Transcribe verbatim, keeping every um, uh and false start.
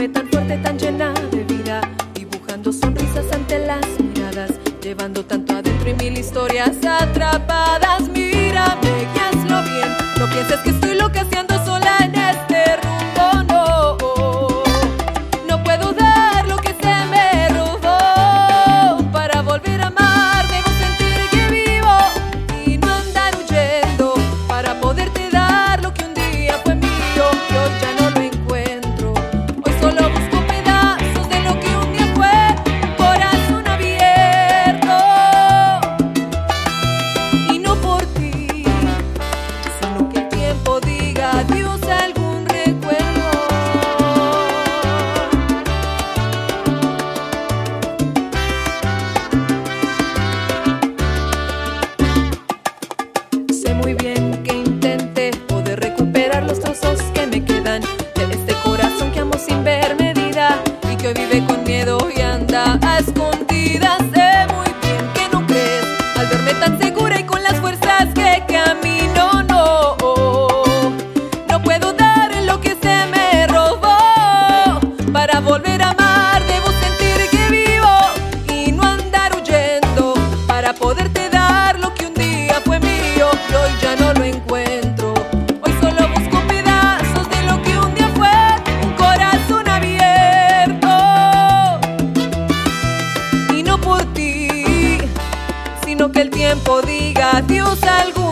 verme tan fuerte, tan llena de vida, dibujando sonrisas ante las miradas, llevando tanto adentro y mil historias atrapadas. Mírame y hazlo bien, no pienses que estoy loqueando sola en este rumbo, no. No puedo dar lo que se me robó. Para volver a amar debo sentir que vivo y no andar huyendo, para poderte dar lo que un día fue mío y hoy ya no lo encuentro. Hoy solo busco pedazos de lo que un día fue, un corazón abierto. Y no por ti, sino que el tiempo diga adiós a algún recuerdo. Sé muy bien que intenté poder recuperar los trozos que me quedan de este corazón que amo sin ver medida y que hoy vive con miedo y anda a escondidas. Sé muy bien que no crees al verme tan segura y con las fuerzas que camino, no. No puedo dar lo que se me robó. Para volver a amar debo sentir que vivo y no andar huyendo, para poderte dar lo que un día fue mío y hoy ya no lo encuentro. Hoy solo busco pedazos de lo que un día fue, un corazón abierto. Y no por ti, sino que el tiempo diga adiós a algún